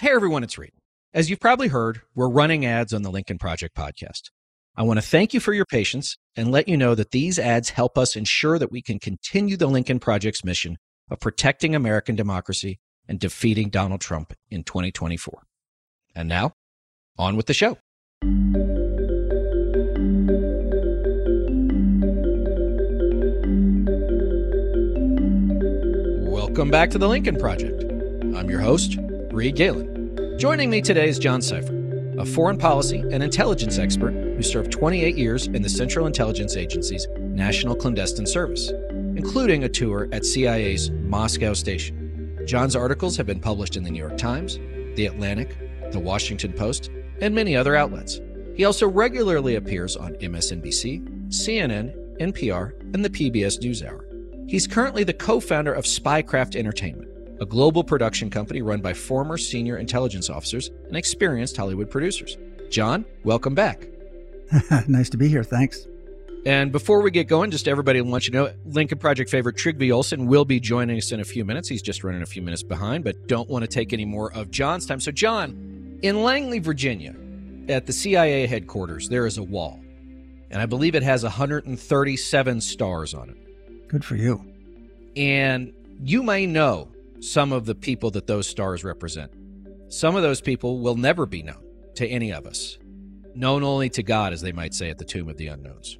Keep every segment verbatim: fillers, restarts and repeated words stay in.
Hey everyone, it's Reed. As you've probably heard, we're running ads on the Lincoln Project podcast. I want to thank you for your patience and let you know that these ads help us ensure that we can continue the Lincoln Project's mission of protecting American democracy and defeating Donald Trump in twenty twenty-four. And now, on with the show. Welcome back to the Lincoln Project. I'm your host, Reed Galen. Joining me today is John Sipher, a foreign policy and intelligence expert who served twenty-eight years in the Central Intelligence Agency's National Clandestine Service, including a tour at C I A's Moscow station. John's articles have been published in the New York Times, The Atlantic, The Washington Post, and many other outlets. He also regularly appears on M S N B C, C N N, N P R, and the P B S NewsHour. He's currently the co-founder of Spycraft Entertainment, a global production company run by former senior intelligence officers and experienced Hollywood producers. John, welcome back. Nice to be here. Thanks. And before we get going, just everybody wants you to know, Lincoln Project favorite Trygve Olsen will be joining us in a few minutes. He's just running a few minutes behind, but don't want to take any more of John's time. So John, in Langley, Virginia, at the C I A headquarters, there is a wall, and I believe it has one hundred thirty-seven stars on it. Good for you. And you may know some of the people that those stars represent. Some of those people will never be known to any of us, known only to God, as they might say at the Tomb of the Unknowns.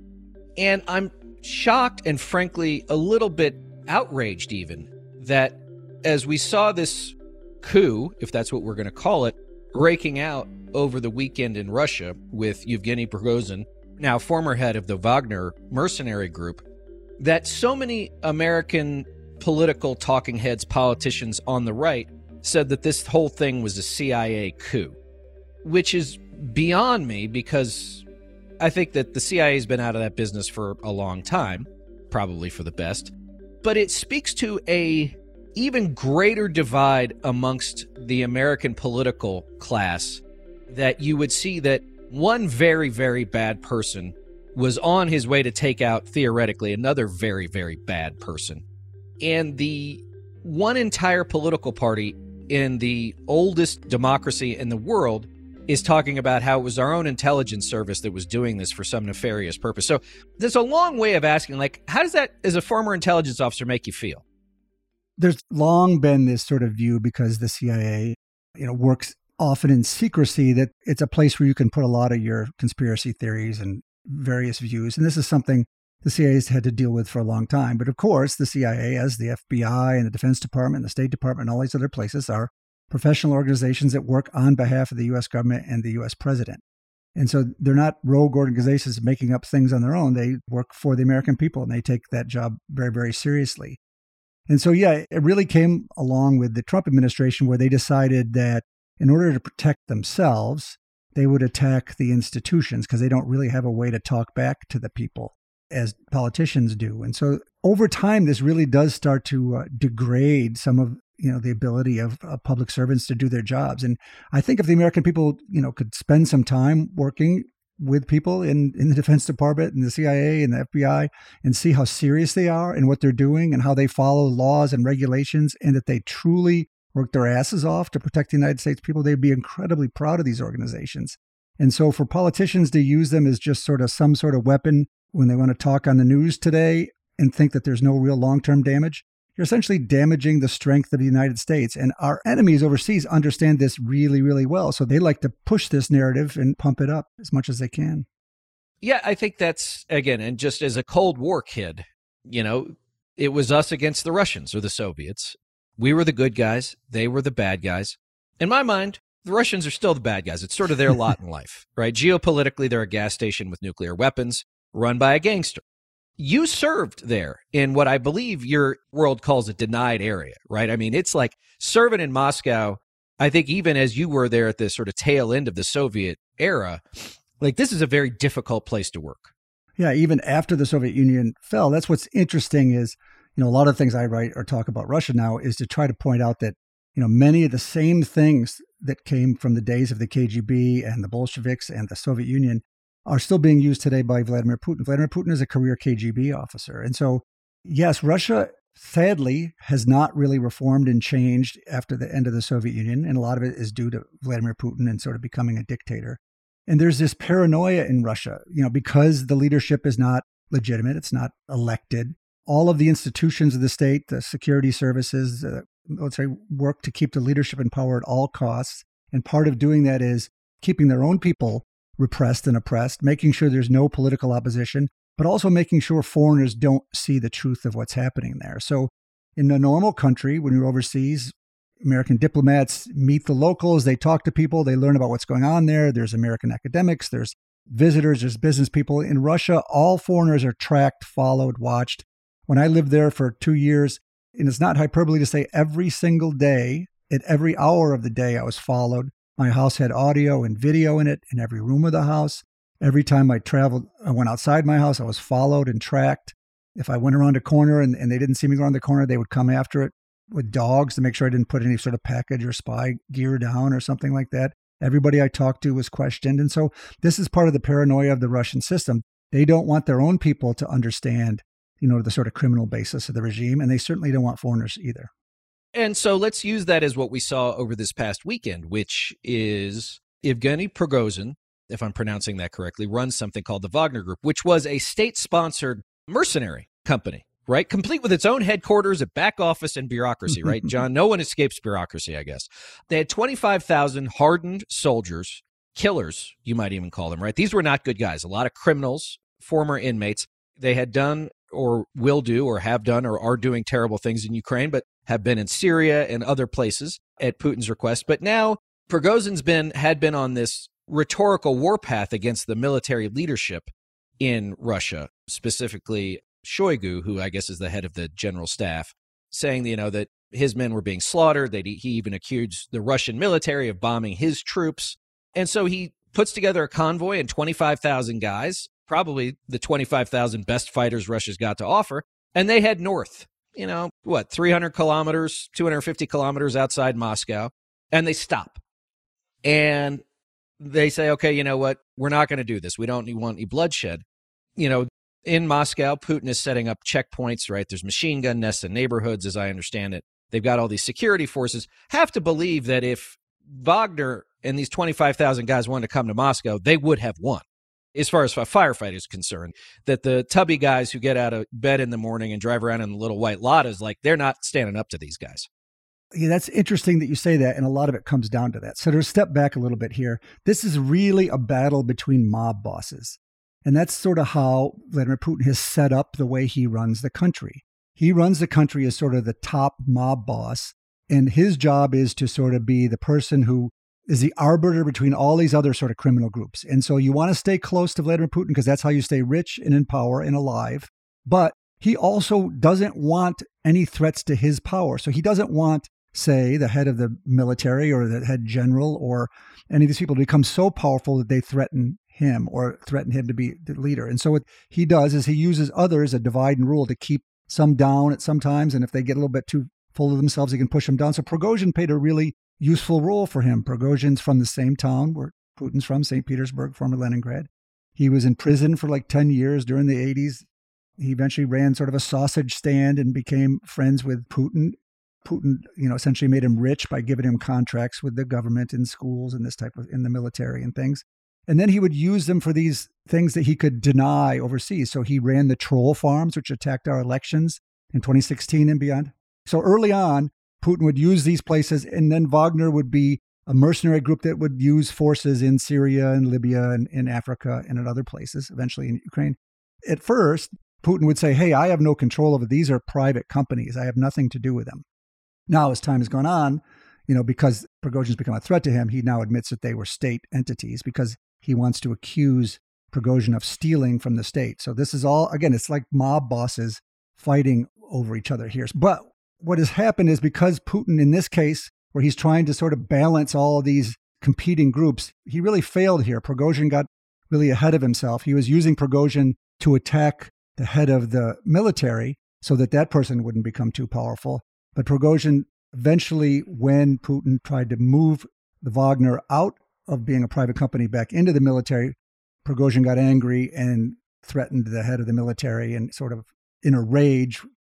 And I'm shocked and frankly a little bit outraged even that as we saw this coup, if that's what we're going to call it, breaking out over the weekend in Russia with Yevgeny Prigozhin, now former head of the Wagner mercenary group, that so many American political talking heads, politicians on the right, said that this whole thing was a C I A coup, which is beyond me because I think that the C I A has been out of that business for a long time, probably for the best, but it speaks to a even greater divide amongst the American political class that you would see that one very, very bad person was on his way to take out, theoretically, another very, very bad person. And the one entire political party in the oldest democracy in the world is talking about how it was our own intelligence service that was doing this for some nefarious purpose. So there's a long way of asking, like, how does that, as a former intelligence officer, make you feel? There's long been this sort of view, because the C I A, you know, works often in secrecy, that it's a place where you can put a lot of your conspiracy theories and various views. And this is something the C I A has had to deal with for a long time. But of course, the C I A, as the F B I and the Defense Department and the State Department and all these other places, are professional organizations that work on behalf of the U S government and the U S president. And so they're not rogue organizations making up things on their own. They work for the American people, and they take that job very, very seriously. And so, yeah, it really came along with the Trump administration, where they decided that in order to protect themselves, they would attack the institutions, because they don't really have a way to talk back to the people as politicians do. And so over time, this really does start to uh, degrade some of, you know, the ability of uh, public servants to do their jobs. And I think if the American people, you know, could spend some time working with people in, in the Defense Department and the C I A and the F B I and see how serious they are and what they're doing and how they follow laws and regulations, and that they truly work their asses off to protect the United States people, they'd be incredibly proud of these organizations. And so for politicians to use them as just sort of some sort of weapon when they want to talk on the news today and think that there's no real long-term damage, you're essentially damaging the strength of the United States. And our enemies overseas understand this really, really well. So they like to push this narrative and pump it up as much as they can. Yeah, I think that's, again, and just as a Cold War kid, you know, it was us against the Russians or the Soviets. We were the good guys. They were the bad guys. In my mind, the Russians are still the bad guys. It's sort of their lot in life, right? Geopolitically, they're a gas station with nuclear weapons run by a gangster. You served there in what I believe your world calls a denied area, right? I mean, it's like serving in Moscow. I think even as you were there at the sort of tail end of the Soviet era, like this is a very difficult place to work. Yeah, even after the Soviet Union fell, that's what's interesting is, you know, a lot of things I write or talk about Russia now is to try to point out that, you know, many of the same things that came from the days of the K G B and the Bolsheviks and the Soviet Union are still being used today by Vladimir Putin. Vladimir Putin is a career K G B officer. And so, yes, Russia sadly has not really reformed and changed after the end of the Soviet Union. And a lot of it is due to Vladimir Putin and sort of becoming a dictator. And there's this paranoia in Russia, you know, because the leadership is not legitimate, it's not elected. All of the institutions of the state, the security services, the military work to keep the leadership in power at all costs. And part of doing that is keeping their own people repressed and oppressed, making sure there's no political opposition, but also making sure foreigners don't see the truth of what's happening there. So in a normal country, when you're overseas, American diplomats meet the locals, they talk to people, they learn about what's going on there. There's American academics, there's visitors, there's business people. In Russia, all foreigners are tracked, followed, watched. When I lived there for two years, and it's not hyperbole to say every single day, at every hour of the day, I was followed. My house had audio and video in it in every room of the house. Every time I traveled, I went outside my house, I was followed and tracked. If I went around a corner and, and they didn't see me go around the corner, they would come after it with dogs to make sure I didn't put any sort of package or spy gear down or something like that. Everybody I talked to was questioned. And so this is part of the paranoia of the Russian system. They don't want their own people to understand, you know, the sort of criminal basis of the regime. And they certainly don't want foreigners either. And so let's use that as what we saw over this past weekend, which is Evgeny Prigozhin, if I'm pronouncing that correctly, runs something called the Wagner Group, which was a state-sponsored mercenary company, right? Complete with its own headquarters, a back office, and bureaucracy, right, John? No one escapes bureaucracy, I guess. They had twenty-five thousand hardened soldiers, killers, you might even call them, right? These were not good guys. A lot of criminals, former inmates. They had done or will do or have done or are doing terrible things in Ukraine, but have been in Syria and other places at Putin's request. But now Prigozhin's been had been on this rhetorical warpath against the military leadership in Russia, specifically Shoigu, who I guess is the head of the general staff, saying, you know, that his men were being slaughtered. That he, he even accused the Russian military of bombing his troops. And so he puts together a convoy and twenty-five thousand guys, probably the twenty-five thousand best fighters Russia's got to offer, and they head north. You know, what, three hundred kilometers, two hundred fifty kilometers outside Moscow, and they stop. And they say, okay, you know what, we're not going to do this. We don't want any bloodshed. You know, in Moscow, Putin is setting up checkpoints, right? There's machine gun nests in neighborhoods, as I understand it. They've got all these security forces. Have to believe that if Wagner and these twenty-five thousand guys wanted to come to Moscow, they would have won. As far as a firefight is concerned, that the tubby guys who get out of bed in the morning and drive around in the little white Ladas, like, they're not standing up to these guys. Yeah, that's interesting that you say that, and a lot of it comes down to that. So to step back a little bit here, this is really a battle between mob bosses. And that's sort of how Vladimir Putin has set up the way he runs the country. He runs the country as sort of the top mob boss, and his job is to sort of be the person who is the arbiter between all these other sort of criminal groups. And so you want to stay close to Vladimir Putin because that's how you stay rich and in power and alive. But he also doesn't want any threats to his power. So he doesn't want, say, the head of the military or the head general or any of these people to become so powerful that they threaten him or threaten him to be the leader. And so what he does is he uses others, a divide and rule, to keep some down at some times. And if they get a little bit too full of themselves, he can push them down. So Prigozhin played a really useful role for him. Prigozhin's from the same town where Putin's from, Saint Petersburg, former Leningrad. He was in prison for like ten years during the eighties. He eventually ran sort of a sausage stand and became friends with Putin. Putin, you know, essentially made him rich by giving him contracts with the government in schools and this type of, in the military and things. And then he would use them for these things that he could deny overseas. So he ran the troll farms, which attacked our elections in twenty sixteen and beyond. So early on, Putin would use these places, and then Wagner would be a mercenary group that would use forces in Syria and Libya and in Africa and in other places, eventually in Ukraine. At first, Putin would say, hey, I have no control over these. Are private companies. I have nothing to do with them. Now, as time has gone on, you know, because Prigozhin's become a threat to him, he now admits that they were state entities because he wants to accuse Prigozhin of stealing from the state. So this is all, again, it's like mob bosses fighting over each other here. But what has happened is because Putin, in this case, where he's trying to sort of balance all of these competing groups, he really failed here. Prigozhin got really ahead of himself. He was using Prigozhin to attack the head of the military so that that person wouldn't become too powerful. But Prigozhin eventually, when Putin tried to move the Wagner out of being a private company back into the military, Prigozhin got angry and threatened the head of the military and sort of in a rage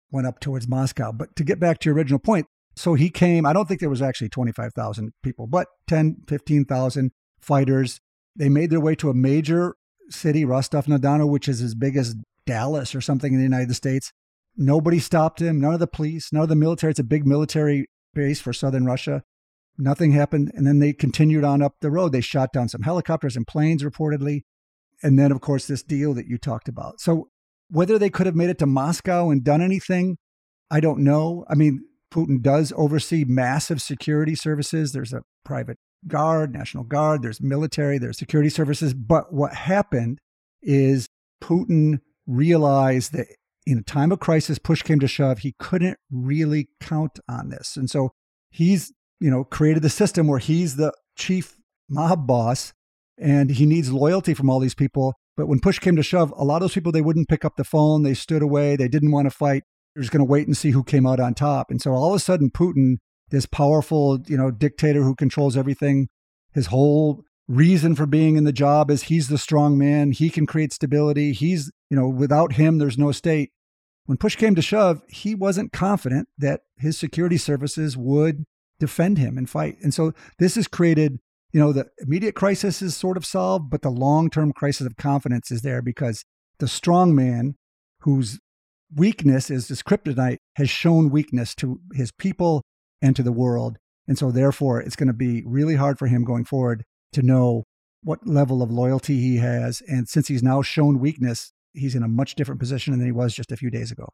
went up towards Moscow. But to get back to your original point, so he came, I don't think there was actually twenty-five thousand people, but ten, fifteen thousand fighters. They made their way to a major city, Rostov-on-Don, which is as big as Dallas or something in the United States. Nobody stopped him. None of the police, none of the military. It's a big military base for southern Russia. Nothing happened. And then they continued on up the road. They shot down some helicopters and planes reportedly. And then, of course, this deal that you talked about. So whether they could have made it to Moscow and done anything, I don't know. I mean, Putin does oversee massive security services. There's a private guard, National Guard, there's military, there's security services. But what happened is Putin realized that in a time of crisis, push came to shove, he couldn't really count on this. And so he's, you know, created the system where he's the chief mob boss and he needs loyalty from all these people. But when push came to shove, a lot of those people, they wouldn't pick up the phone. They stood away. They didn't want to fight. They're just going to wait and see who came out on top. And so all of a sudden, Putin, this powerful, you know, dictator who controls everything, his whole reason for being in the job is he's the strong man. He can create stability. He's, you know, without him, there's no state. When push came to shove, he wasn't confident that his security services would defend him and fight. And so this has created, you know, the immediate crisis is sort of solved, but the long-term crisis of confidence is there because the strong man whose weakness is this kryptonite has shown weakness to his people and to the world. And so therefore, it's going to be really hard for him going forward to know what level of loyalty he has. And since he's now shown weakness, he's in a much different position than he was just a few days ago.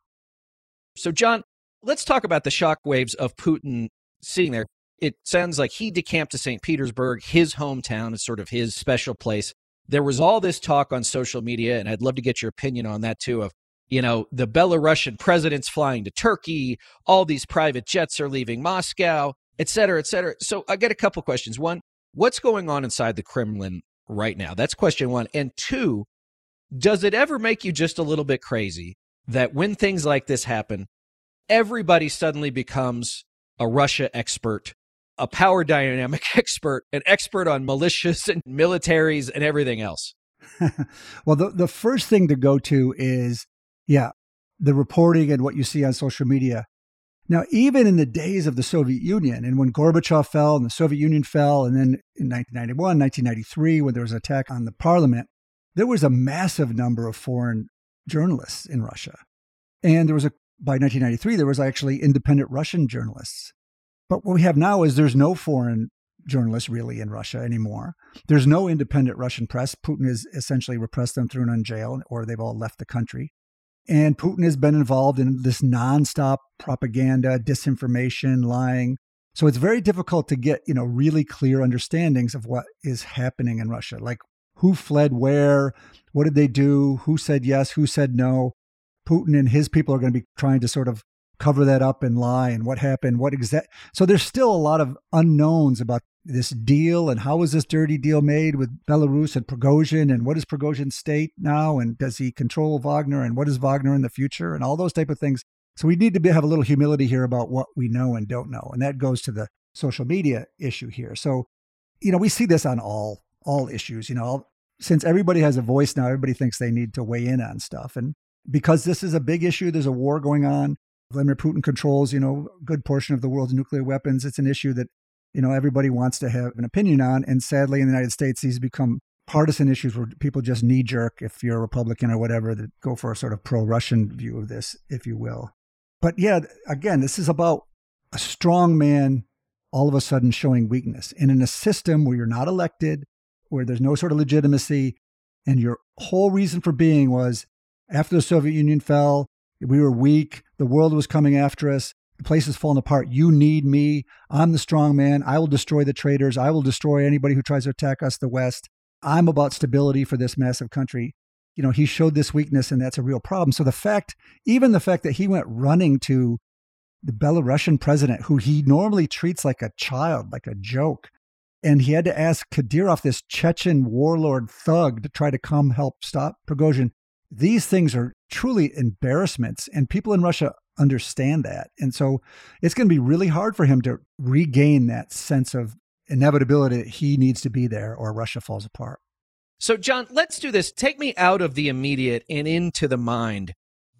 So, John, let's talk about the shockwaves of Putin sitting there. It sounds like he decamped to Saint Petersburg, his hometown is sort of his special place. There was all this talk on social media, and I'd love to get your opinion on that too, of, you know, the Belarusian president's flying to Turkey, all these private jets are leaving Moscow, et cetera, et cetera. So I got a couple questions. One, what's going on inside the Kremlin right now? That's question one. And two, does it ever make you just a little bit crazy that when things like this happen, everybody suddenly becomes a Russia expert, a power dynamic expert, an expert on militias and militaries and everything else? Well, the, the first thing to go to is, yeah, the reporting and what you see on social media. Now, even in the days of the Soviet Union and when Gorbachev fell and the Soviet Union fell, and then in nineteen ninety-one, nineteen ninety-three, when there was an attack on the parliament, there was a massive number of foreign journalists in Russia. And there was a, by nineteen ninety-three, there was actually independent Russian journalists. But what we have now is there's no foreign journalists really in Russia anymore. There's no independent Russian press. Putin has essentially repressed them, thrown in jail, or they've all left the country. And Putin has been involved in this nonstop propaganda, disinformation, lying. So it's very difficult to get, you know, really clear understandings of what is happening in Russia. Like who fled where, what did they do, who said yes, who said no. Putin and his people are going to be trying to sort of cover that up and lie and what happened, what exact. So there's still a lot of unknowns about this deal and how was this dirty deal made with Belarus and Prigozhin, and what is Prigozhin's state now, and does he control Wagner, and what is Wagner in the future, and all those type of things. So we need to be, have a little humility here about what we know and don't know, and that goes to the social media issue here. So, you know, we see this on all all issues. You know, since everybody has a voice now, everybody thinks they need to weigh in on stuff, and because this is a big issue, there's a war going on. Vladimir Putin controls, you know, a good portion of the world's nuclear weapons. It's an issue that, you know, everybody wants to have an opinion on. And sadly, in the United States, these become partisan issues where people just knee jerk, if you're a Republican or whatever, that go for a sort of pro-Russian view of this, if you will. But yeah, again, this is about a strong man all of a sudden showing weakness. And in a system where you're not elected, where there's no sort of legitimacy, and your whole reason for being was after the Soviet Union fell, we were weak, the world was coming after us, the place is falling apart. You need me. I'm the strong man. I will destroy the traitors. I will destroy anybody who tries to attack us, the West. I'm about stability for this massive country. You know, he showed this weakness, and that's a real problem. So the fact, even the fact that he went running to the Belarusian president, who he normally treats like a child, like a joke, and he had to ask Kadyrov, this Chechen warlord thug, to try to come help stop Prigozhin. These things are truly embarrassments, and people in Russia understand that. And so it's going to be really hard for him to regain that sense of inevitability that he needs to be there or Russia falls apart. So, John, let's do this. Take me out of the immediate and into the mind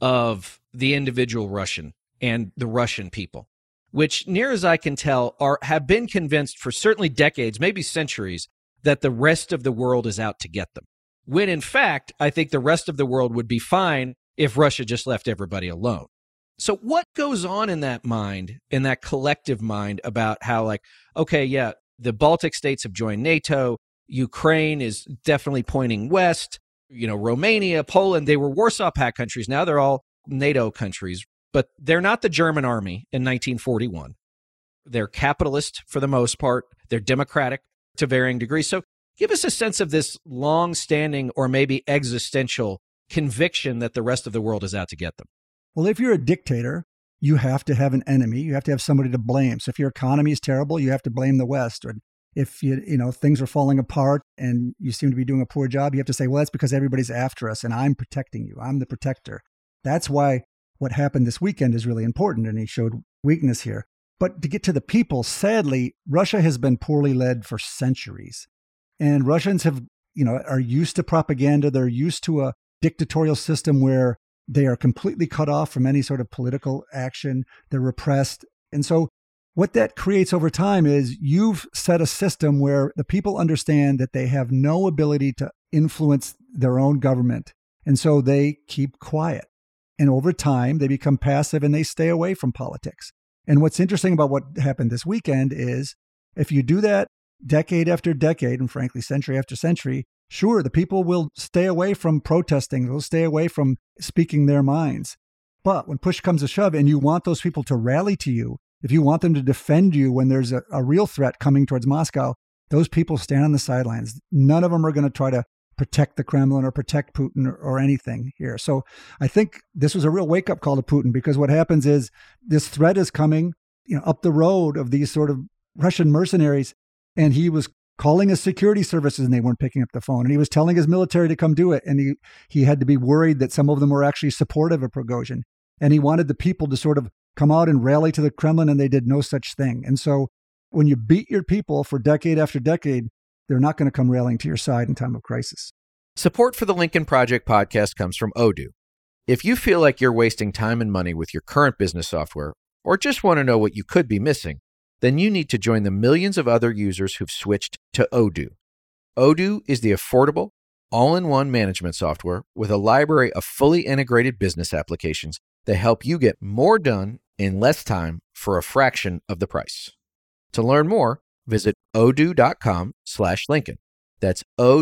of the individual Russian and the Russian people, which, near as I can tell, are have been convinced for certainly decades, maybe centuries, that the rest of the world is out to get them. When in fact, I think the rest of the world would be fine if Russia just left everybody alone. So what goes on in that mind, in that collective mind, about how, like, okay, yeah, the Baltic states have joined NATO, Ukraine is definitely pointing west, you know, Romania, Poland, they were Warsaw Pact countries. Now they're all NATO countries, but they're not the German army in nineteen forty-one. They're capitalist for the most part. They're democratic to varying degrees. So give us a sense of this long-standing or maybe existential conviction that the rest of the world is out to get them. Well, if you're a dictator, you have to have an enemy. You have to have somebody to blame. So if your economy is terrible, you have to blame the West. Or if you, you know, things are falling apart and you seem to be doing a poor job, you have to say, well, that's because everybody's after us and I'm protecting you. I'm the protector. That's why what happened this weekend is really important. And he showed weakness here. But to get to the people, sadly, Russia has been poorly led for centuries. And Russians have, you know, are used to propaganda. They're used to a dictatorial system where they are completely cut off from any sort of political action. They're repressed. And so what that creates over time is you've set a system where the people understand that they have no ability to influence their own government. And so they keep quiet. And over time, they become passive and they stay away from politics. And what's interesting about what happened this weekend is if you do that decade after decade, and frankly, century after century, sure, the people will stay away from protesting. They'll stay away from speaking their minds. But when push comes to shove and you want those people to rally to you, if you want them to defend you when there's a, a real threat coming towards Moscow, those people stand on the sidelines. None of them are going to try to protect the Kremlin or protect Putin or, or anything here. So I think this was a real wake-up call to Putin, because what happens is this threat is coming, you know, up the road of these sort of Russian mercenaries, and he was calling his security services and they weren't picking up the phone. And he was telling his military to come do it. And he, he had to be worried that some of them were actually supportive of Prigozhin. And he wanted the people to sort of come out and rally to the Kremlin, and they did no such thing. And so when you beat your people for decade after decade, they're not going to come rallying to your side in time of crisis. Support for the Lincoln Project podcast comes from Odoo. If you feel like you're wasting time and money with your current business software, or just want to know what you could be missing, then you need to join the millions of other users who've switched to Odoo. Odoo is the affordable, all-in-one management software with a library of fully integrated business applications that help you get more done in less time for a fraction of the price. To learn more, visit odoo.com slash Lincoln. That's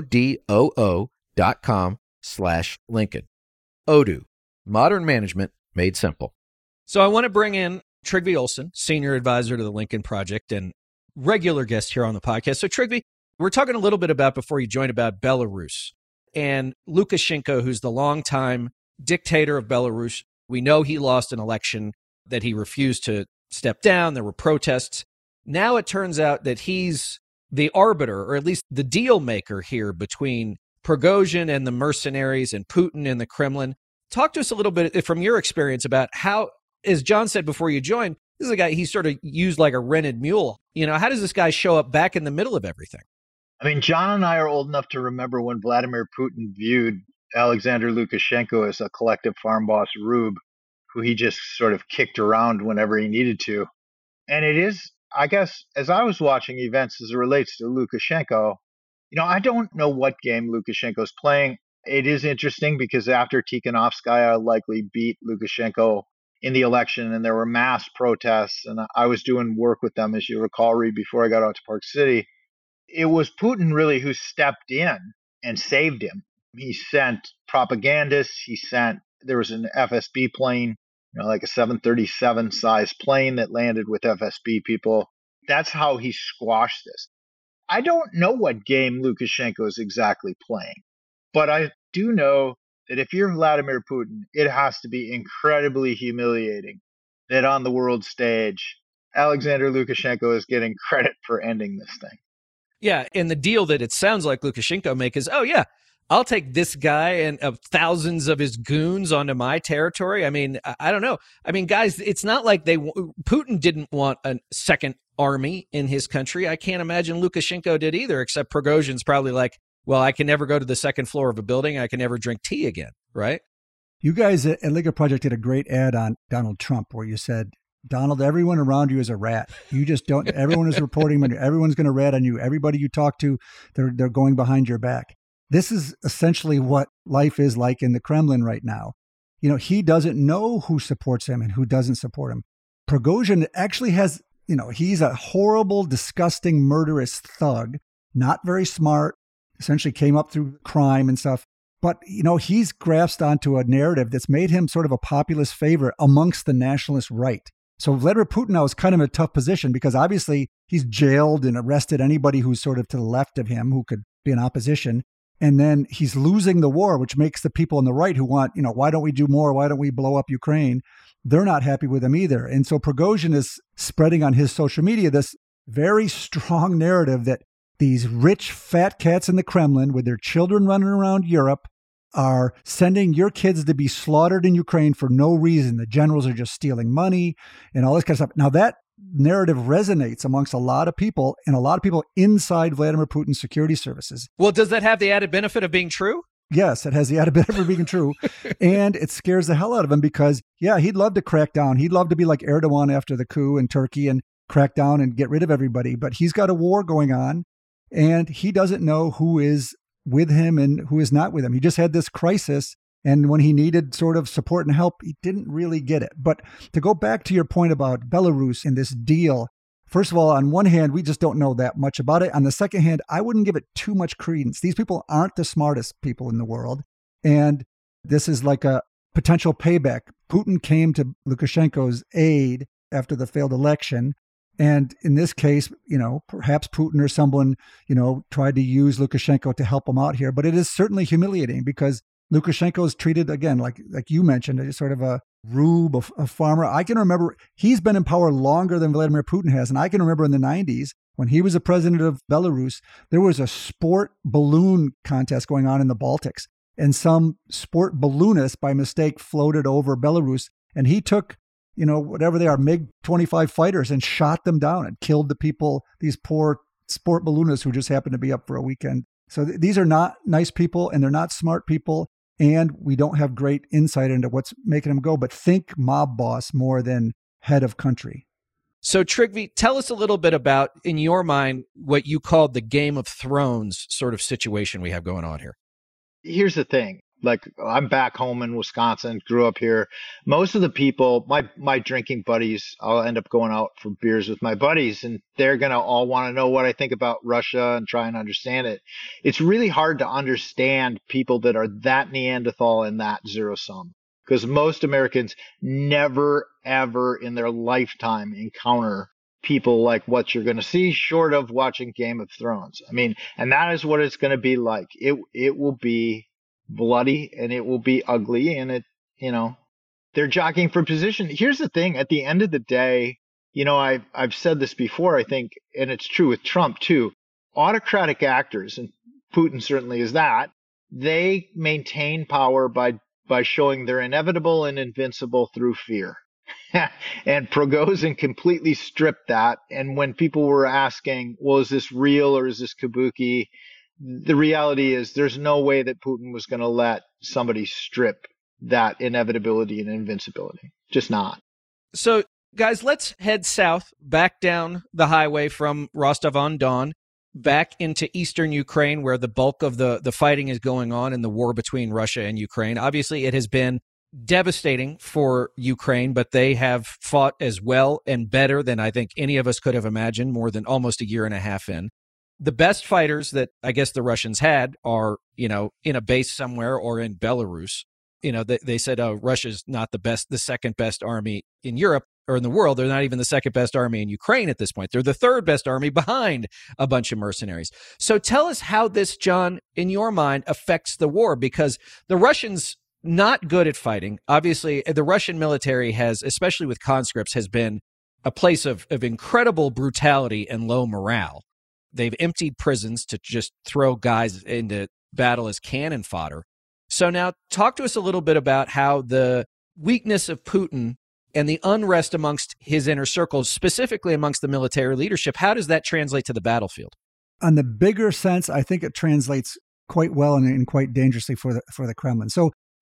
O-D-O-O dot com slash Lincoln. Odoo, modern management made simple. So I want to bring in Trygve Olsen, senior advisor to the Lincoln Project and regular guest here on the podcast. So Trygve, we're talking a little bit about, before you joined, about Belarus and Lukashenko, who's the longtime dictator of Belarus. We know he lost an election, that he refused to step down. There were protests. Now it turns out that he's the arbiter, or at least the deal maker here between Prigozhin and the mercenaries and Putin and the Kremlin. Talk to us a little bit from your experience about how, as John said before you joined, this is a guy he sort of used like a rented mule. You know, how does this guy show up back in the middle of everything? I mean, John and I are old enough to remember when Vladimir Putin viewed Alexander Lukashenko as a collective farm boss rube, who he just sort of kicked around whenever he needed to. And it is, I guess, as I was watching events as it relates to Lukashenko, you know, I don't know what game Lukashenko's playing. It is interesting because after Tikhanovskaya likely beat Lukashenko in the election and there were mass protests, and I was doing work with them, as you recall, Reed, before I got out to Park City, it was Putin really who stepped in and saved him. He sent propagandists. He sent, there was an F S B plane, you know, like a seven thirty-seven size plane that landed with F S B people. That's how he squashed this. I don't know what game Lukashenko is exactly playing, but I do know that if you're Vladimir Putin, it has to be incredibly humiliating that on the world stage, Alexander Lukashenko is getting credit for ending this thing. Yeah, and the deal that it sounds like Lukashenko make is, oh yeah, I'll take this guy and uh, thousands of his goons onto my territory. I mean, I, I don't know. I mean, guys, it's not like they Putin didn't want a second army in his country. I can't imagine Lukashenko did either, except Prigozhin's probably like, well, I can never go to the second floor of a building. I can never drink tea again, right? You guys at Liga Project did a great ad on Donald Trump where you said, Donald, everyone around you is a rat. You just don't, everyone is reporting, everyone's going to rat on you. Everybody you talk to, they're, they're going behind your back. This is essentially what life is like in the Kremlin right now. You know, he doesn't know who supports him and who doesn't support him. Prigozhin actually has, you know, he's a horrible, disgusting, murderous thug, not very smart, essentially came up through crime and stuff. But, you know, he's grasped onto a narrative that's made him sort of a populist favorite amongst the nationalist right. So Vladimir Putin now is kind of in a tough position because obviously he's jailed and arrested anybody who's sort of to the left of him who could be in opposition. And then he's losing the war, which makes the people on the right who want, you know, why don't we do more? Why don't we blow up Ukraine? They're not happy with him either. And so Prigozhin is spreading on his social media this very strong narrative that these rich fat cats in the Kremlin with their children running around Europe are sending your kids to be slaughtered in Ukraine for no reason. The generals are just stealing money and all this kind of stuff. Now that narrative resonates amongst a lot of people and a lot of people inside Vladimir Putin's security services. Well, does that have the added benefit of being true? Yes, it has the added benefit of being true. And it scares the hell out of him because, yeah, he'd love to crack down. He'd love to be like Erdogan after the coup in Turkey and crack down and get rid of everybody. But he's got a war going on and he doesn't know who is with him and who is not with him. He just had this crisis. And when he needed sort of support and help, he didn't really get it. But to go back to your point about Belarus and this deal, first of all, on one hand, we just don't know that much about it. On the second hand, I wouldn't give it too much credence. These people aren't the smartest people in the world. And this is like a potential payback. Putin came to Lukashenko's aid after the failed election. And in this case, you know, perhaps Putin or someone, you know, tried to use Lukashenko to help him out here. But it is certainly humiliating because Lukashenko is treated, again, like like you mentioned, as sort of a rube, a, a farmer. I can remember he's been in power longer than Vladimir Putin has. And I can remember in the nineties, when he was the president of Belarus, there was a sport balloon contest going on in the Baltics. And some sport balloonist by mistake floated over Belarus. And he took, you know, whatever they are, MiG twenty-five fighters and shot them down and killed the people, these poor sport balloonists who just happened to be up for a weekend. So th- these are not nice people and they're not smart people. And we don't have great insight into what's making them go, but think mob boss more than head of country. So Trygve, tell us a little bit about, in your mind, what you called the Game of Thrones sort of situation we have going on here. Here's the thing. Like, I'm back home in Wisconsin, grew up here. Most of the people, my my drinking buddies, I'll end up going out for beers with my buddies, and they're going to all want to know what I think about Russia and try and understand it. It's really hard to understand people that are that Neanderthal and that zero sum, because most Americans never, ever in their lifetime encounter people like what you're going to see, short of watching Game of Thrones. I mean, and that is what it's going to be like. It it will be bloody and it will be ugly, and it, you know, they're jockeying for position. Here's the thing, at the end of the day, you know, I've, I've said this before, I think, and it's true with Trump too, autocratic actors, and Putin certainly is that, they maintain power by, by showing they're inevitable and invincible through fear. And Prigozhin completely stripped that. And when people were asking, well, is this real or is this kabuki? The reality is there's no way that Putin was going to let somebody strip that inevitability and invincibility. Just not. So, guys, let's head south, back down the highway from Rostov-on-Don, back into eastern Ukraine, where the bulk of the, the fighting is going on in the war between Russia and Ukraine. Obviously, it has been devastating for Ukraine, but they have fought as well and better than I think any of us could have imagined more than almost a year and a half in. The best fighters that I guess the Russians had are, you know, in a base somewhere or in Belarus. You know, they, they said, oh, Russia's not the best, the second best army in Europe or in the world. They're not even the second best army in Ukraine at this point. They're the third best army behind a bunch of mercenaries. So tell us how this, John, in your mind, affects the war, because the Russians not good at fighting. Obviously, the Russian military has, especially with conscripts, has been a place of, of incredible brutality and low morale. They've emptied prisons to just throw guys into battle as cannon fodder. So now talk to us a little bit about how the weakness of Putin and the unrest amongst his inner circles, specifically amongst the military leadership, how does that translate to the battlefield? On the bigger sense, I think it translates quite well and, and quite dangerously for the, for the Kremlin. So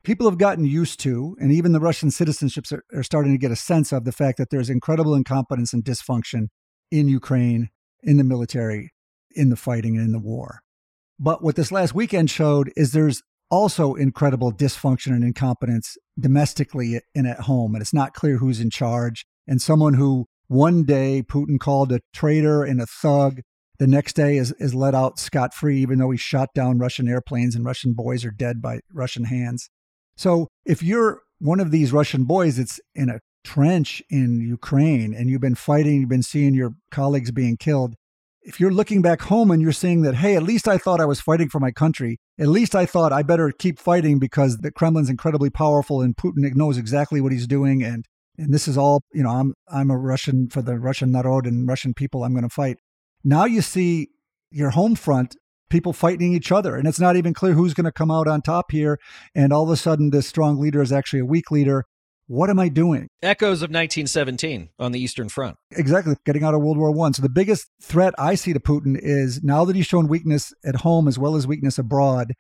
people have gotten used to, and even the Russian citizenships are, are starting to get a sense of the fact that there's incredible incompetence and dysfunction in Ukraine, in the military, in the fighting, and in the war. But what this last weekend showed is there's also incredible dysfunction and incompetence domestically and at home. And it's not clear who's in charge. And someone who one day Putin called a traitor and a thug, the next day is, is let out scot-free, even though he shot down Russian airplanes and Russian boys are dead by Russian hands. So if you're one of these Russian boys that's in a trench in Ukraine and you've been fighting, you've been seeing your colleagues being killed, if you're looking back home and you're seeing that, hey, at least I thought I was fighting for my country, at least I thought I better keep fighting because the Kremlin's incredibly powerful and Putin knows exactly what he's doing. And, and this is all, you know, I'm, I'm a Russian for the Russian narod and Russian people, I'm going to fight. Now you see your home front, people fighting each other. And it's not even clear who's going to come out on top here. And all of a sudden, this strong leader is actually a weak leader. What am I doing? Echoes of nineteen seventeen on the Eastern Front. Exactly. Getting out of World War One. So the biggest threat I see to Putin is now that he's shown weakness at home as well as weakness abroad,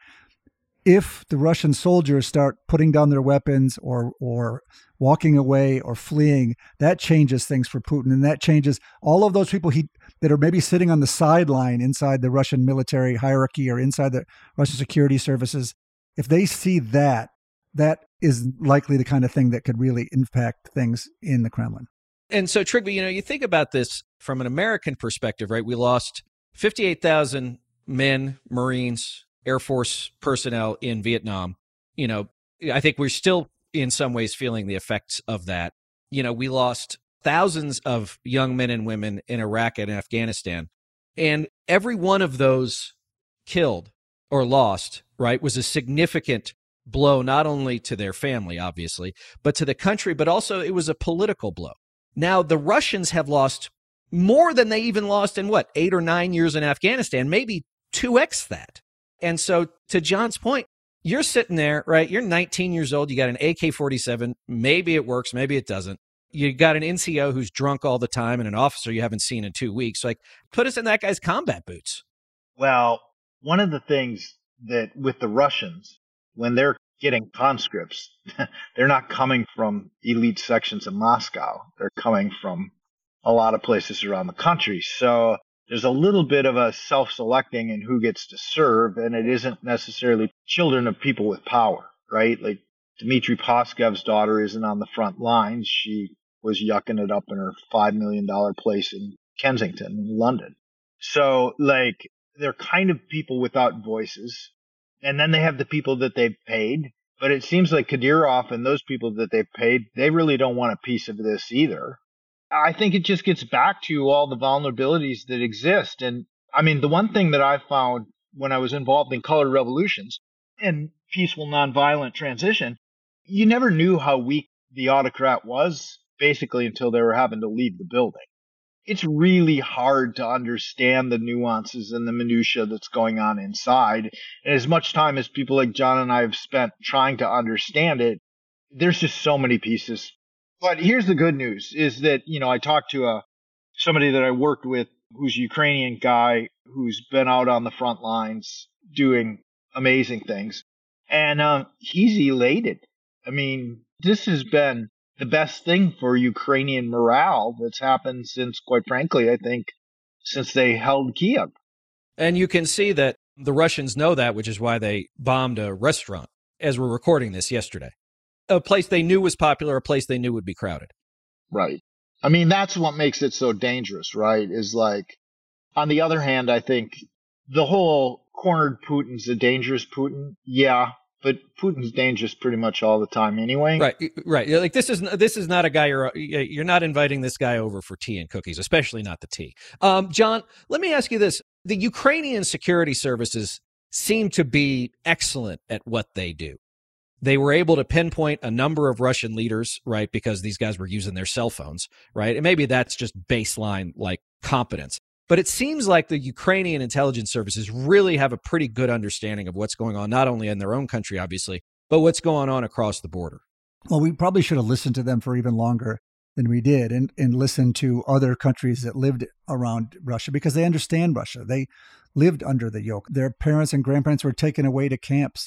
if the Russian soldiers start putting down their weapons or or walking away or fleeing, that changes things for Putin. And that changes all of those people he that are maybe sitting on the sideline inside the Russian military hierarchy or inside the Russian security services. If they see that, that is likely the kind of thing that could really impact things in the Kremlin. And so, Trygve, you know, you think about this from an American perspective, right? We lost fifty-eight thousand men, Marines, Air Force personnel in Vietnam. You know, I think we're still in some ways feeling the effects of that. You know, we lost thousands of young men and women in Iraq and Afghanistan. And every one of those killed or lost, right, was a significant blow, not only to their family, obviously, but to the country, but also it was a political blow. Now, the Russians have lost more than they even lost in, what, eight or nine years in Afghanistan, maybe two X that. And so, to John's point, you're sitting there, right? You're nineteen years old. You got an A K forty-seven. Maybe it works. Maybe it doesn't. You got an N C O who's drunk all the time and an officer you haven't seen in two weeks. Like, put us in that guy's combat boots. Well, one of the things that with the Russians, when they're getting conscripts, they're not coming from elite sections of Moscow. They're coming from a lot of places around the country. So there's a little bit of a self-selecting in who gets to serve, and it isn't necessarily children of people with power, right? Like Dmitry Paskev's daughter isn't on the front lines. She was yucking it up in her five million dollars place in Kensington, in London. So, like, they're kind of people without voices. And then they have the people that they've paid. But it seems like Kadyrov and those people that they've paid, they really don't want a piece of this either. I think it just gets back to all the vulnerabilities that exist. And I mean, the one thing that I found when I was involved in colored revolutions and peaceful nonviolent transition, you never knew how weak the autocrat was, basically, until they were having to leave the building. It's really hard to understand the nuances and the minutia that's going on inside. And as much time as people like John and I have spent trying to understand it, there's just so many pieces. But here's the good news is that, you know, I talked to a, somebody that I worked with who's a Ukrainian guy who's been out on the front lines doing amazing things. And uh, he's elated. I mean, this has been the best thing for Ukrainian morale that's happened since, quite frankly, I think, since they held Kiev. And you can see that the Russians know that, which is why they bombed a restaurant as we're recording this yesterday. A place they knew was popular, a place they knew would be crowded. Right. I mean, that's what makes it so dangerous, right? Is like, on the other hand, I think the whole cornered Putin's a dangerous Putin. Yeah. But Putin's dangerous pretty much all the time anyway. Right, right. Like this is this is not a guy you're you're not inviting this guy over for tea and cookies, especially not the tea. Um, John, let me ask you this: the Ukrainian security services seem to be excellent at what they do. They were able to pinpoint a number of Russian leaders, right, because these guys were using their cell phones, right, and maybe that's just baseline like competence. But it seems like the Ukrainian intelligence services really have a pretty good understanding of what's going on, not only in their own country, obviously, but what's going on across the border. Well, we probably should have listened to them for even longer than we did and, and listened to other countries that lived around Russia because they understand Russia. They lived under the yoke. Their parents and grandparents were taken away to camps.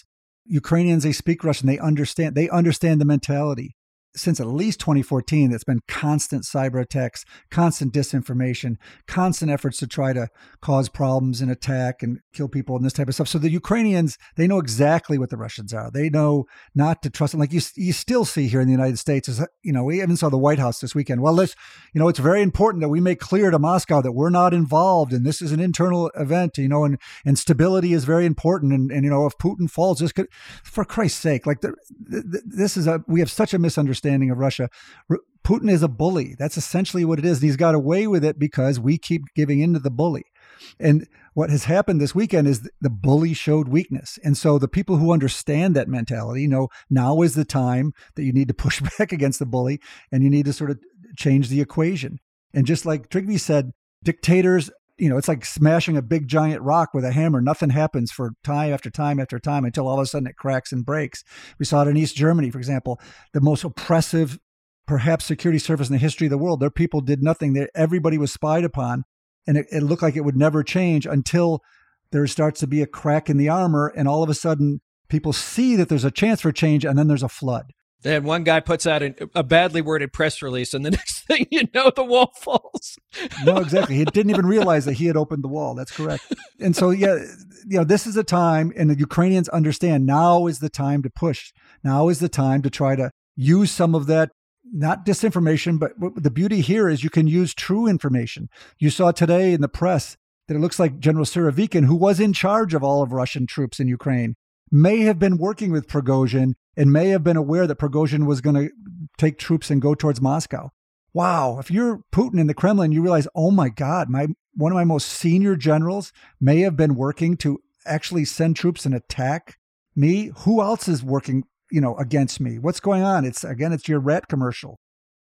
Ukrainians, they speak Russian. They understand. They understand the mentality. Since at least twenty fourteen, it's been constant cyber attacks, constant disinformation, constant efforts to try to cause problems and attack and kill people and this type of stuff. So the Ukrainians, they know exactly what the Russians are. They know not to trust them. Like you, you still see here in the United States, is, you know, we even saw the White House this weekend. Well, let's, you know, it's very important that we make clear to Moscow that we're not involved and this is an internal event, you know, and, and stability is very important. And, and, you know, if Putin falls, this could, for Christ's sake, like the, the, this is a, we have such a misunderstanding of Russia. Putin is a bully. That's essentially what it is. And he's got away with it because we keep giving in to the bully. And what has happened this weekend is the bully showed weakness. And so the people who understand that mentality know now is the time that you need to push back against the bully and you need to sort of change the equation. And just like Trygve said, dictators, you know, it's like smashing a big giant rock with a hammer. Nothing happens for time after time after time until all of a sudden it cracks and breaks. We saw it in East Germany, for example, the most oppressive, perhaps, security service in the history of the world. Their people did nothing. They, everybody was spied upon, and it, it looked like it would never change until there starts to be a crack in the armor, and all of a sudden people see that there's a chance for change, and then there's a flood. And one guy puts out a, a badly worded press release, and the next thing you know, the wall falls. No, exactly. He didn't even realize that he had opened the wall. That's correct. And so, yeah, you know, this is a time, and the Ukrainians understand now is the time to push. Now is the time to try to use some of that, not disinformation, but the beauty here is you can use true information. You saw today in the press that it looks like General Surovikin, who was in charge of all of Russian troops in Ukraine, may have been working with Prigozhin and may have been aware that Prigozhin was going to take troops and go towards Moscow. Wow. If you're Putin in the Kremlin, you realize, oh my God, my one of my most senior generals may have been working to actually send troops and attack me. Who else is working, you know, against me? What's going on? It's, again, it's your rat commercial.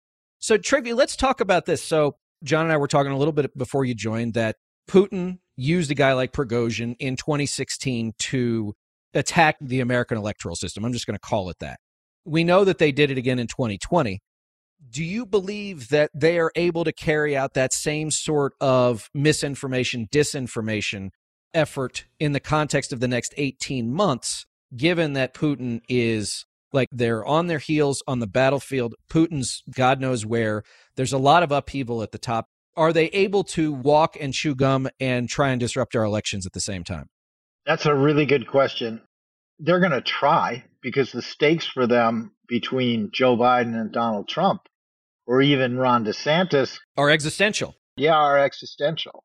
So Trygve, let's talk about this. So John and I were talking a little bit before you joined that Putin used a guy like Prigozhin in twenty sixteen to attack the American electoral system. I'm just going to call it that. We know that they did it again in twenty twenty. Do you believe that they are able to carry out that same sort of misinformation, disinformation effort in the context of the next eighteen months, given that Putin is like they're on their heels on the battlefield? Putin's God knows where. There's a lot of upheaval at the top. Are they able to walk and chew gum and try and disrupt our elections at the same time? That's a really good question. They're going to try because the stakes for them between Joe Biden and Donald Trump, or even Ron DeSantis, are existential. Yeah, are existential.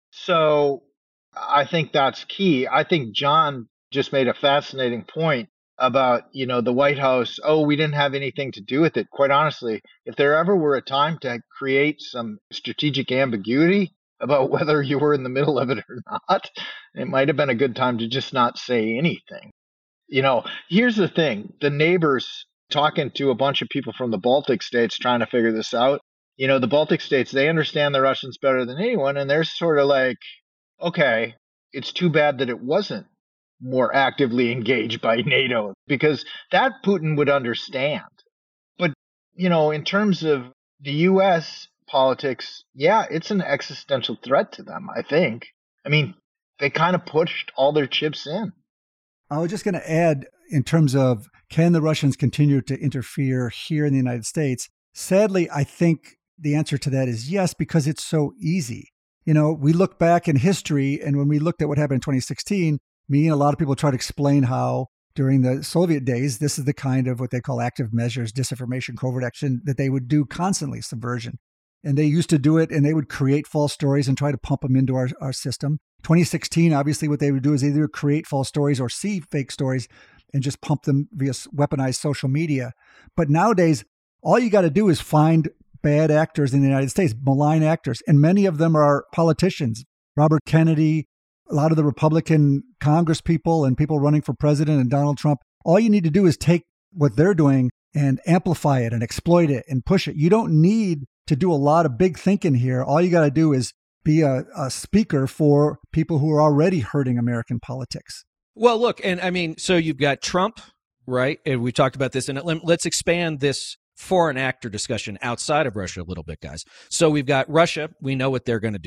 So I think that's key. I think John just made a fascinating point about, you know, the White House. Oh, we didn't have anything to do with it. Quite honestly, if there ever were a time to create some strategic ambiguity about whether you were in the middle of it or not, it might have been a good time to just not say anything. You know, here's the thing. The neighbors, talking to a bunch of people from the Baltic states trying to figure this out, you know, the Baltic states, they understand the Russians better than anyone. And they're sort of like, okay, it's too bad that it wasn't more actively engaged by NATO, because that Putin would understand. But, you know, in terms of the U S politics, yeah, it's an existential threat to them, I think. I mean, they kind of pushed all their chips in. I was just going to add, in terms of can the Russians continue to interfere here in the United States? Sadly, I think the answer to that is yes, because it's so easy. You know, we look back in history, and when we looked at what happened in twenty sixteen, me and a lot of people try to explain how during the Soviet days, this is the kind of what they call active measures, disinformation, covert action that they would do constantly, subversion. And they used to do it, and they would create false stories and try to pump them into our, our system. twenty sixteen, obviously, what they would do is either create false stories or see fake stories and just pump them via weaponized social media. But nowadays, all you got to do is find bad actors in the United States, malign actors, and many of them are politicians. Robert Kennedy, a lot of the Republican Congress people and people running for president, and Donald Trump. All you need to do is take what they're doing and amplify it and exploit it and push it. You don't need to do a lot of big thinking here. All you got to do is be a, a speaker for people who are already hurting American politics. Well, look, and I mean, so you've got Trump, right? And we talked about this, and let's expand this foreign actor discussion outside of Russia a little bit, guys. So we've got Russia. We know what they're going to do.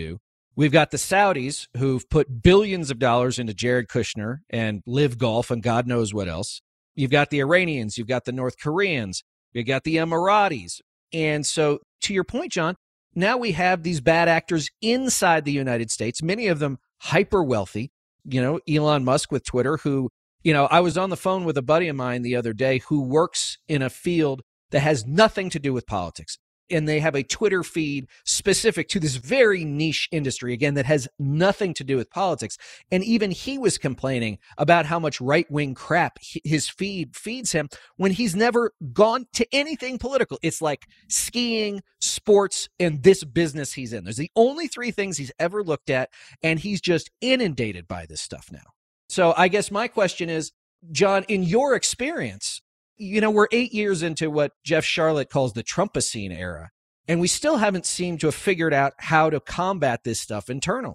We've got the Saudis who've put billions of dollars into Jared Kushner and Live Golf and God knows what else. You've got the Iranians, you've got the North Koreans, you've got the Emiratis. And so to your point, John, now we have these bad actors inside the United States, many of them hyper wealthy. You know, Elon Musk with Twitter, who, you know, I was on the phone with a buddy of mine the other day who works in a field that has nothing to do with politics. And they have a Twitter feed specific to this very niche industry, again, that has nothing to do with politics. And even he was complaining about how much right-wing crap his feed feeds him when he's never gone to anything political. It's like skiing, sports, and this business he's in. There's the only three things he's ever looked at, and he's just inundated by this stuff now. So I guess my question is, John, in your experience, you know, we're eight years into what Jeff Sharlet calls the Trumpocene era, and we still haven't seemed to have figured out how to combat this stuff internally.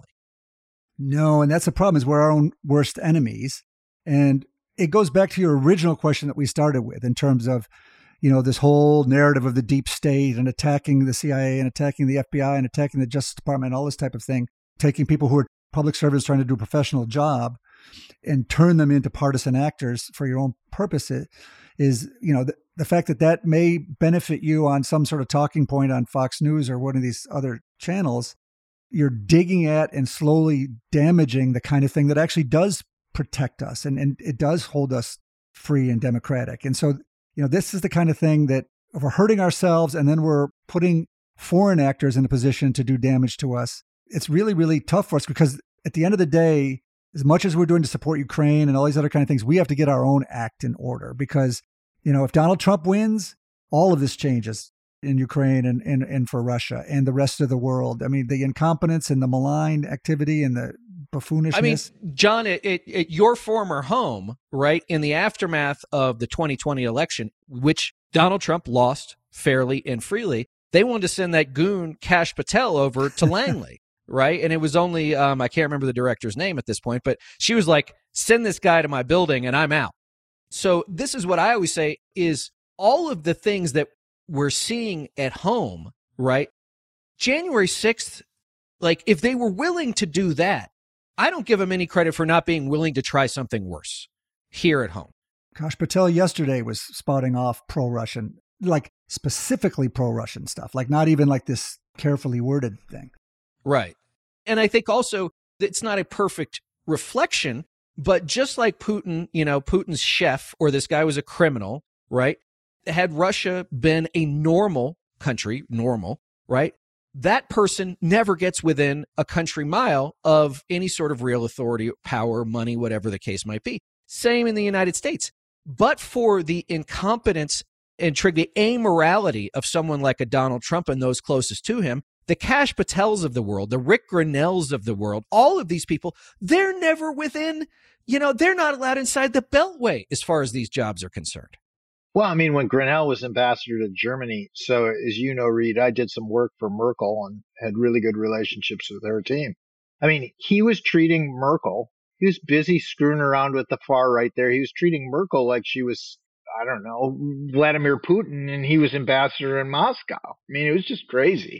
No, and that's the problem, is we're our own worst enemies. And it goes back to your original question that we started with in terms of, you know, this whole narrative of the deep state and attacking the C I A and attacking the F B I and attacking the Justice Department, all this type of thing, taking people who are public servants trying to do a professional job and turn them into partisan actors for your own purposes. Is, you know, the, the fact that that may benefit you on some sort of talking point on Fox News or one of these other channels, you're digging at and slowly damaging the kind of thing that actually does protect us and, and it does hold us free and democratic. And so, you know, this is the kind of thing that if we're hurting ourselves and then we're putting foreign actors in a position to do damage to us, it's really, really tough for us, because at the end of the day, as much as we're doing to support Ukraine and all these other kind of things, we have to get our own act in order, because, you know, if Donald Trump wins, all of this changes in Ukraine and, and, and for Russia and the rest of the world. I mean, the incompetence and the malign activity and the buffoonishness. I mean, John, at, at, at your former home, right, in the aftermath of the twenty twenty election, which Donald Trump lost fairly and freely, they wanted to send that goon Kash Patel over to Langley. Right. And it was only, um, I can't remember the director's name at this point, but she was like, send this guy to my building and I'm out. So this is what I always say is all of the things that we're seeing at home, right? January sixth, like if they were willing to do that, I don't give them any credit for not being willing to try something worse here at home. Kash Patel yesterday was spouting off pro-Russian, like specifically pro-Russian stuff, like not even like this carefully worded thing. Right. And I think also it's not a perfect reflection, but just like Putin, you know, Putin's chef or this guy was a criminal, right? Had Russia been a normal country, normal, right? That person never gets within a country mile of any sort of real authority, power, money, whatever the case might be. Same in the United States. But for the incompetence and the amorality of someone like a Donald Trump and those closest to him, the Kash Patels of the world, the Rick Grinnells of the world, all of these people, they're never within, you know, they're not allowed inside the Beltway as far as these jobs are concerned. Well, I mean, when Grinnell was ambassador to Germany, so as you know, Reed, I did some work for Merkel and had really good relationships with her team. I mean, he was treating Merkel. He was busy screwing around with the far right there. He was treating Merkel like she was, I don't know, Vladimir Putin, and he was ambassador in Moscow. I mean, it was just crazy.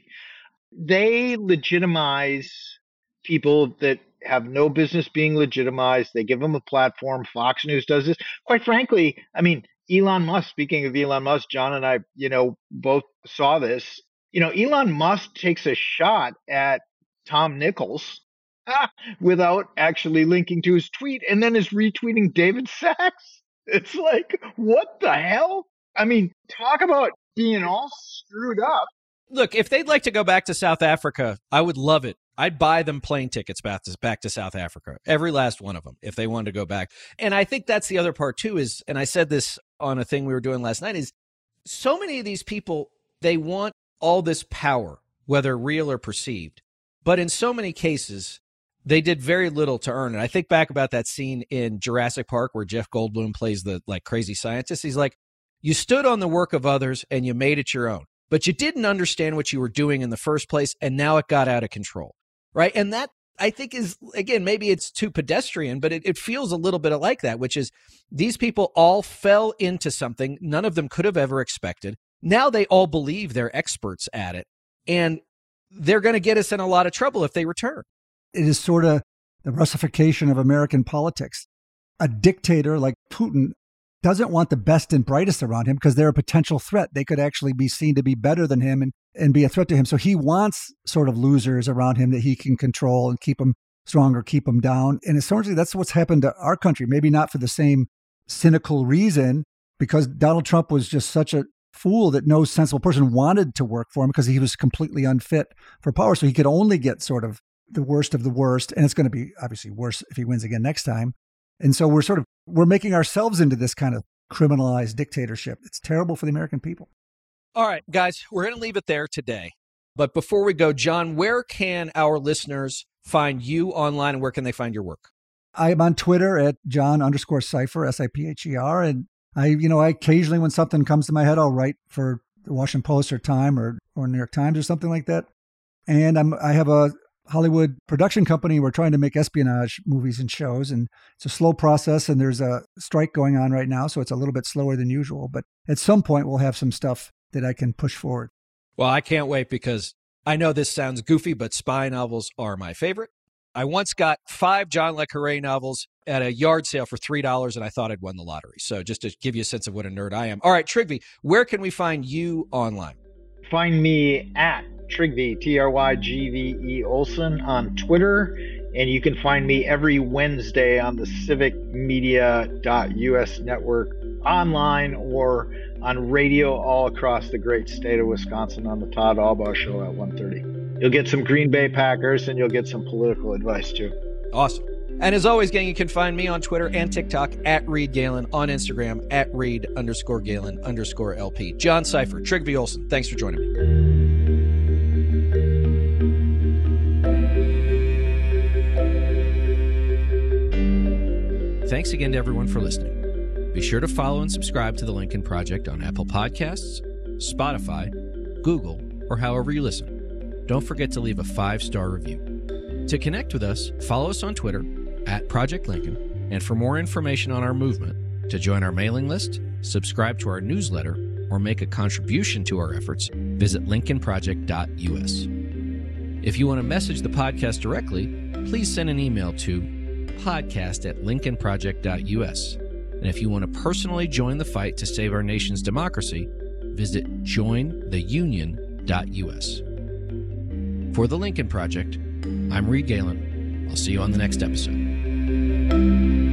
They legitimize people that have no business being legitimized. They give them a platform. Fox News does this. Quite frankly, I mean, Elon Musk, speaking of Elon Musk, John and I, you know, both saw this. You know, Elon Musk takes a shot at Tom Nichols without actually linking to his tweet and then is retweeting David Sachs. It's like, what the hell? I mean, talk about being all screwed up. Look, if they'd like to go back to South Africa, I would love it. I'd buy them plane tickets back to, back to South Africa, every last one of them, if they wanted to go back. And I think that's the other part, too, is, and I said this on a thing we were doing last night, is so many of these people, they want all this power, whether real or perceived. But in so many cases, they did very little to earn it. I think back about that scene in Jurassic Park where Jeff Goldblum plays the like crazy scientist. He's like, you stood on the work of others and you made it your own, but you didn't understand what you were doing in the first place, and now it got out of control, right? And that, I think, is, again, maybe it's too pedestrian, but it, it feels a little bit like that, which is these people all fell into something none of them could have ever expected. Now they all believe they're experts at it. And they're going to get us in a lot of trouble if they return. It is sort of the Russification of American politics. A dictator like Putin doesn't want the best and brightest around him because they're a potential threat. They could actually be seen to be better than him and, and be a threat to him. So he wants sort of losers around him that he can control and keep them stronger, keep them down. And essentially that's what's happened to our country. Maybe not for the same cynical reason, because Donald Trump was just such a fool that no sensible person wanted to work for him because he was completely unfit for power. So he could only get sort of the worst of the worst. And it's going to be obviously worse if he wins again next time. And so we're sort of, we're making ourselves into this kind of criminalized dictatorship. It's terrible for the American people. All right, guys, we're going to leave it there today. But before we go, John, where can our listeners find you online and where can they find your work? I'm on Twitter at John underscore Sipher, S I P H E R. And I, you know, I occasionally, when something comes to my head, I'll write for the Washington Post or Time or, or New York Times or something like that. And I'm, I have a Hollywood production company. We're trying to make espionage movies and shows, and it's a slow process, and there's a strike going on right now, so it's a little bit slower than usual. But at some point, we'll have some stuff that I can push forward. Well, I can't wait because I know this sounds goofy, but spy novels are my favorite. I once got five John le Carré novels at a yard sale for three dollars, and I thought I'd won the lottery. So just to give you a sense of what a nerd I am. All right, Trygve, where can we find you online? Find me at Trygve, T R Y G V E Olson on Twitter. And you can find me every Wednesday on the civic media dot U S network online or on radio all across the great state of Wisconsin on the Todd Albaugh Show at one thirty. You'll get some Green Bay Packers and you'll get some political advice too. Awesome. And as always, gang, you can find me on Twitter and TikTok at Reed Galen, on Instagram at Reed underscore Galen underscore L P. John Sipher, Trygve Olson, thanks for joining me. Thanks again to everyone for listening. Be sure to follow and subscribe to The Lincoln Project on Apple Podcasts, Spotify, Google, or however you listen. Don't forget to leave a five-star review. To connect with us, follow us on Twitter at Project Lincoln, and for more information on our movement, to join our mailing list, subscribe to our newsletter, or make a contribution to our efforts, visit lincoln project dot U S. If you want to message the podcast directly, please send an email to podcast at lincoln project dot U S. And if you want to personally join the fight to save our nation's democracy, visit join the union dot U S. For The Lincoln Project, I'm Reed Galen. I'll see you on the next episode.